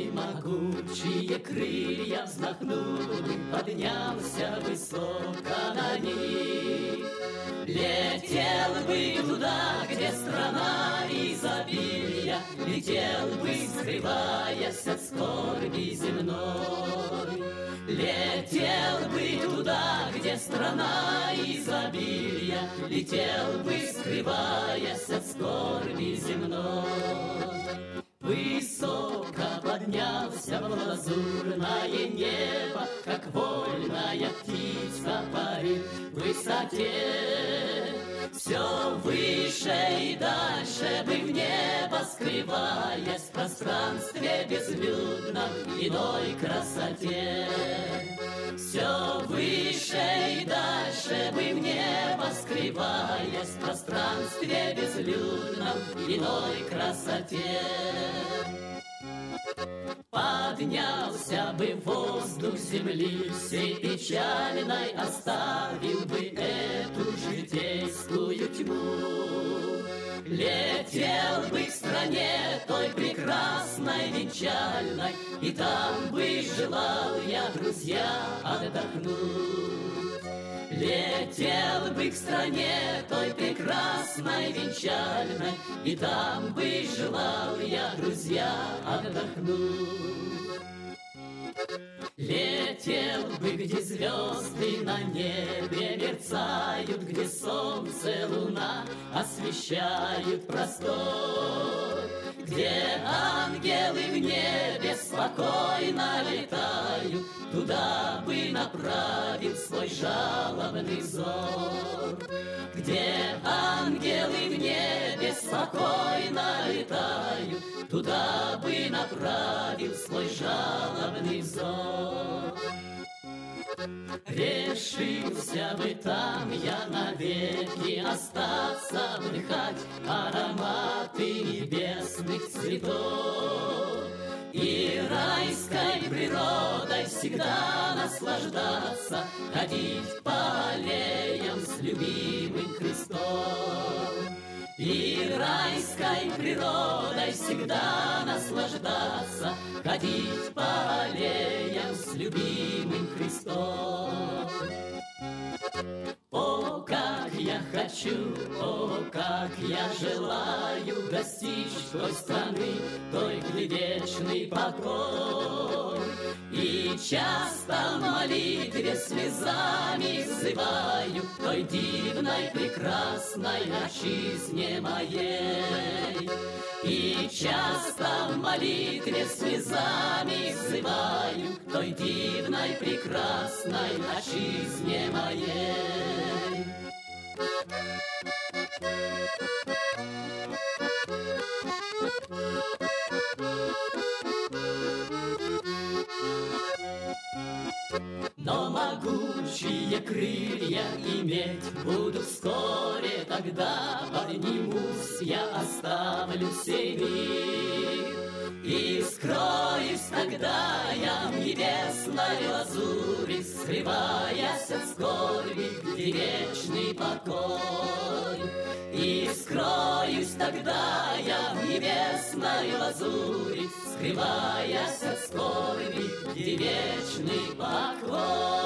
бы могучие крылья вздохнул бы, поднялся высоко на них. Летел бы туда, где страна изобилия, летел бы, скрываясь от скорби земной. Летел бы туда, где страна изобилия, летел бы, скрываясь от скорби земной. Высоко поднялся в лазурное небо, как вольная птица парит в высоте. Все выше и дальше бы в небо, скрываясь в пространстве безлюдном иной красоте. Все выше и дальше бы в небо, скрываясь в пространстве безлюдном иной красоте. Поднялся бы в воздух земли всей печальной, оставил бы эту житейскую тьму. Летел бы к стране той прекрасной, венчальной, и там бы желал я, друзья, отдохнуть. Летел бы к стране той прекрасной, венчальной, и там бы желал я, друзья, отдохнуть. Летел бы, где звезды на небе мерцают, где солнце, луна освещают простор, где ангелы в небе спокойно летают, туда бы направил свой жалобный взор. Где ангелы в небе спокойно летают, туда бы направил свой жалобный взор. Решился бы там я навеки остаться, вдыхать ароматы небесных цветов и райской природой всегда наслаждаться, ходить по аллеям с любимым Христом. И райской природой всегда наслаждаться, ходить по аллеям с любимым Христом. О, как я хочу, о, как я желаю достичь той страны, той, где вечный покой. И часто в молитве слезами взываю той дивной, прекрасной отчизне моей. И часто в молитве слезами взываю той дивной, прекрасной отчизне моей. Но могучие крылья иметь буду вскоре, тогда поднимусь я, оставлю сей мир. И скроюсь тогда я в небесной лазури, скрываясь от скорби, где вечный покой. И скроюсь тогда я в небесной лазури, скрываясь от скорби, где вечный покой.